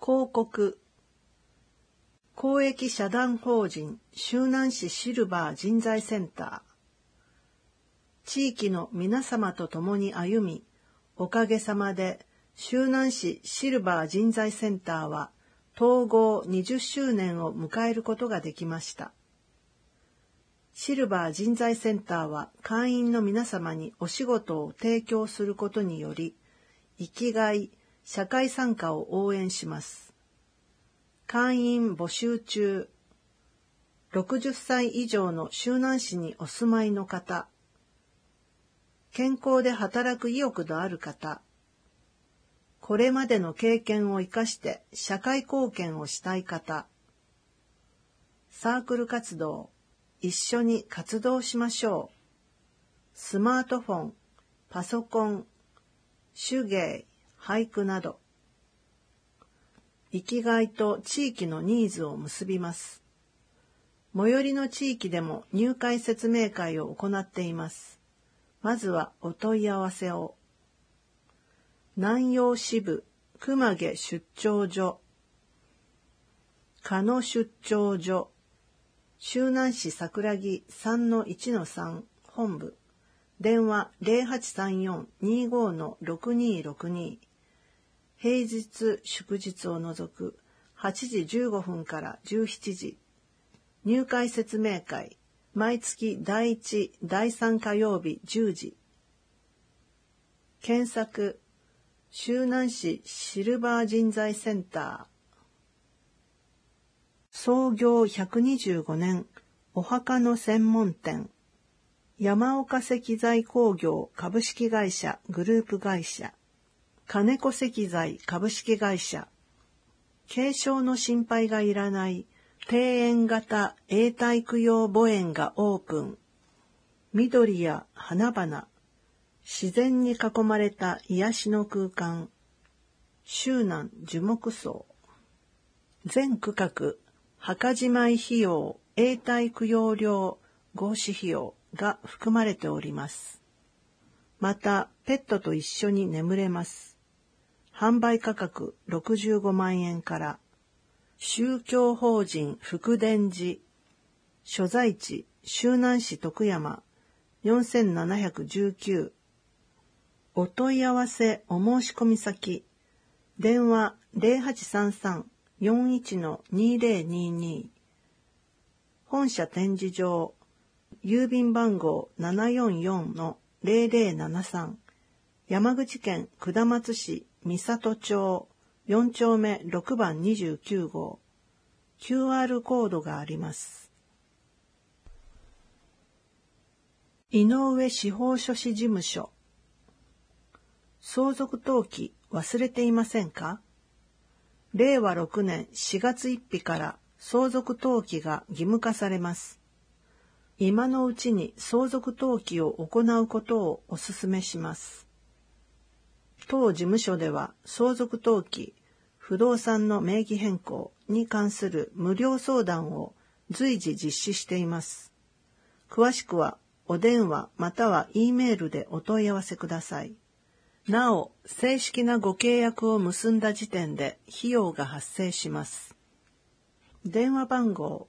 広告。公益社団法人周南市シルバー人材センター。地域の皆様と共に歩み、おかげさまで周南市シルバー人材センターは統合20周年を迎えることができました。シルバー人材センターは会員の皆様にお仕事を提供することにより、生きがい、社会参加を応援します。会員募集中。60歳以上の周南市にお住まいの方。健康で働く意欲のある方。これまでの経験を生かして社会貢献をしたい方。サークル活動。一緒に活動しましょう。スマートフォン、パソコン、手芸、俳句など。生きがいと地域のニーズを結びます。最寄りの地域でも入会説明会を行っています。まずはお問い合わせを。南陽支部熊毛出張所、鹿野出張所、周南市桜木 3-1-3 本部、電話 0834-25-6262、平日祝日を除く8時15分から17時、入会説明会、毎月第1、第3火曜日10時。検索、周南市シルバー人材センター。創業125年、お墓の専門店。山岡石材工業株式会社グループ会社。金子石材株式会社。継承の心配がいらない庭園型永代供養墓園がオープン。緑や花々、自然に囲まれた癒しの空間。周南樹木葬。全区画、墓じまい費用、永代供養料、合祀費用が含まれております。また、ペットと一緒に眠れます。販売価格65万円から。宗教法人福伝寺。所在地、周南市徳山、4719。お問い合わせお申し込み先。電話 0833-41-2022。本社展示場。郵便番号 744-0073。山口県下松市三郷町4丁目6番29号。QR コードがあります。井上司法書士事務所。相続登記忘れていませんか？令和6年4月1日から相続登記が義務化されます。今のうちに相続登記を行うことをお勧めします。当事務所では相続登記、不動産の名義変更に関する無料相談を随時実施しています。詳しくはお電話または E メールでお問い合わせください。なお、正式なご契約を結んだ時点で費用が発生します。電話番号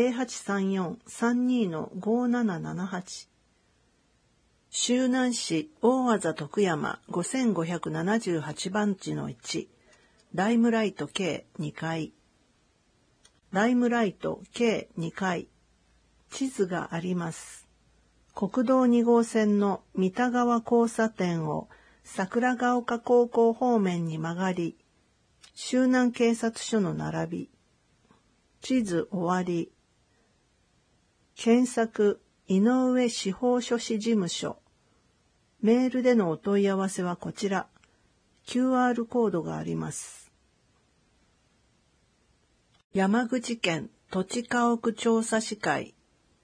0834-32-5778。周南市大字徳山5578番地の1。ライムライト計2階。ライムライト計2階。地図があります。国道2号線の三田川交差点を桜ヶ丘高校方面に曲がり、周南警察署の並び。地図終わり。検索、井上司法書士事務所。メールでのお問い合わせはこちら。QR コードがあります。山口県土地家屋調査士会。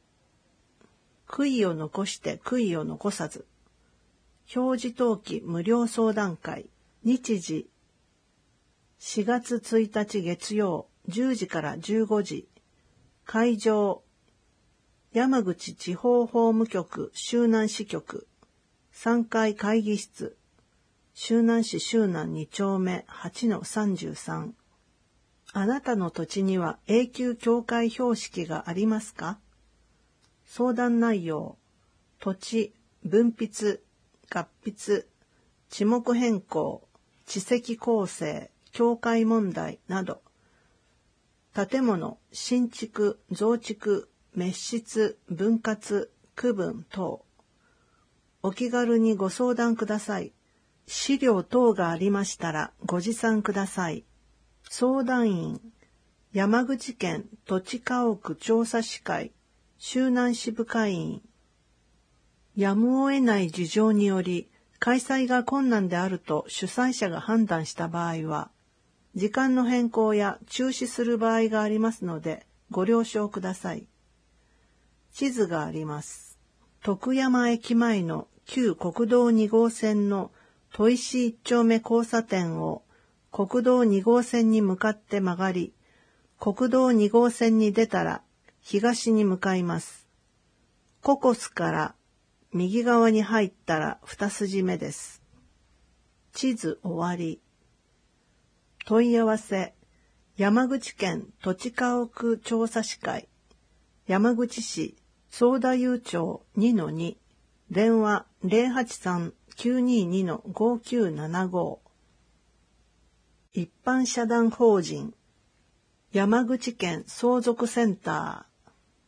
悔いを残して悔いを残さず。表示登記無料相談会。日時。4月1日月曜10時から15時。会場。山口地方法務局周南支局。3階会議室。周南市周南2丁目 8-33。 あなたの土地には永久境界標識がありますか？相談内容、土地、分筆、合筆、地目変更、地籍構成、境界問題など、建物、新築、増築、滅失、分割、区分等、お気軽にご相談ください。資料等がありましたらご持参ください。相談員、山口県土地家屋調査士会、周南支部会員。やむを得ない事情により、開催が困難であると主催者が判断した場合は、時間の変更や中止する場合がありますので、ご了承ください。地図があります。徳山駅前の旧国道2号線の砥石一丁目交差点を国道2号線に向かって曲がり、国道2号線に出たら東に向かいます。ココスから右側に入ったら2筋目です。地図終わり。問い合わせ、山口県土地家屋調査士会、山口市相田悠町 2-2、電話 083-922-5975。一般社団法人、山口県相続センター。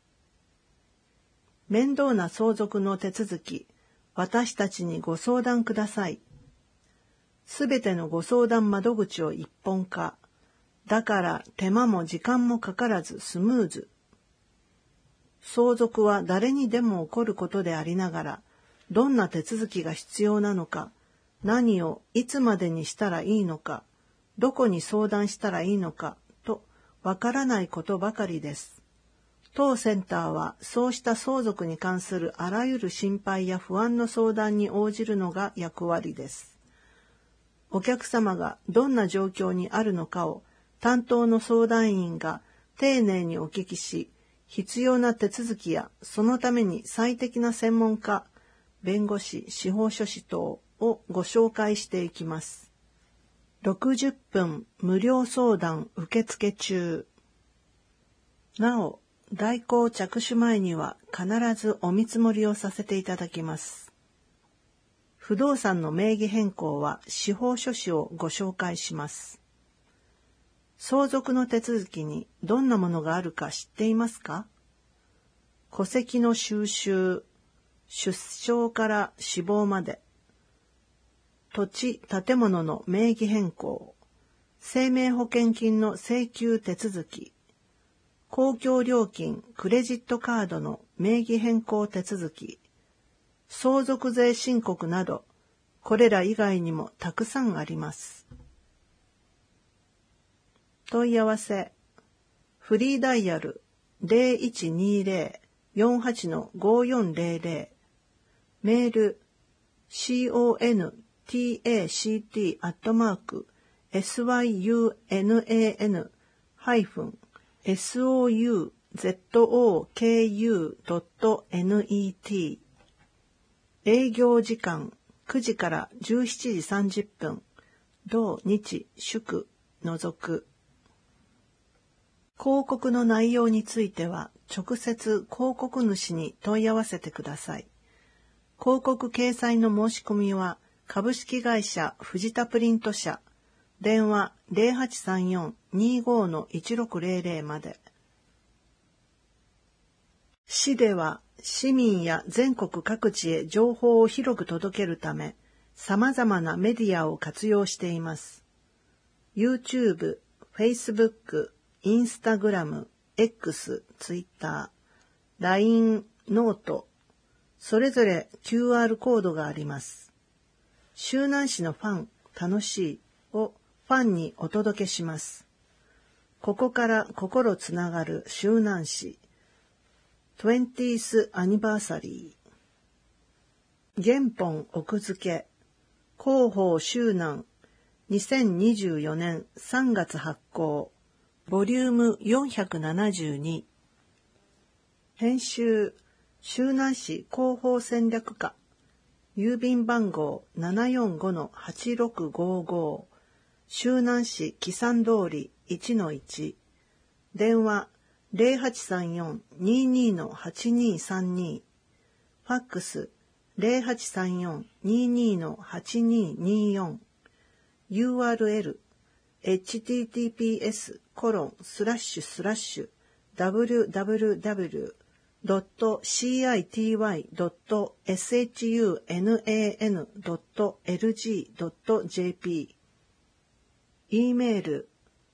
面倒な相続の手続き、私たちにご相談ください。すべてのご相談窓口を一本化。だから手間も時間もかからずスムーズ。相続は誰にでも起こることでありながら、どんな手続きが必要なのか、何をいつまでにしたらいいのか、どこに相談したらいいのか、とわからないことばかりです。当センターはそうした相続に関するあらゆる心配や不安の相談に応じるのが役割です。お客様がどんな状況にあるのかを担当の相談員が丁寧にお聞きし、必要な手続きやそのために最適な専門家、弁護士、司法書士等をご紹介していきます。60分無料相談受付中。なお、代行着手前には必ずお見積もりをさせていただきます。不動産の名義変更は司法書士をご紹介します。相続の手続きにどんなものがあるか知っていますか？戸籍の収集、出生から死亡まで、土地・建物の名義変更、生命保険金の請求手続き、公共料金・クレジットカードの名義変更手続き、相続税申告など、これら以外にもたくさんあります。問い合わせ、フリーダイヤル 0120-48-5400、メール contact@syun-sozoku.net。 営業時間9時から17時30分、土日祝除く。広告の内容については直接広告主に問い合わせてください。広告掲載の申し込みは株式会社藤田プリント社、電話 0834-25-1600 まで。市では市民や全国各地へ情報を広く届けるため、様々なメディアを活用しています。YouTube、Facebook、Instagram、X、Twitter、LINE、ノート、それぞれ QR コードがあります。周南市のファン、楽しいをファンにお届けします。ここから心つながる周南市。20th アニバーサリー。原本奥付け。広報周南。2024年3月発行。ボリューム472。編集。周南市広報戦略課。郵便番号 745-8655。周南市木山通り 1-1、電話0834-22-8232、ファックス0834-22-8224、URL https://www.city.sunan.lg.jp、 E メール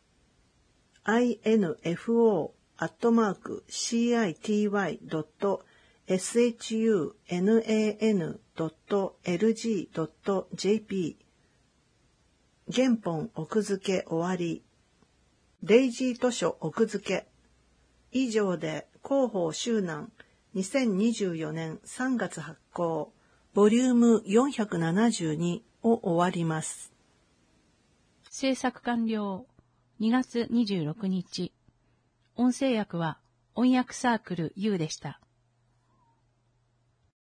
info@city.sunan.lg.jp、 原本奥付け終わり。デイジー図書奥付け。以上で広報周南2024年3月発行ボリューム472を終わります。 制作完了。2月26日。音声訳は音訳サークル U でした。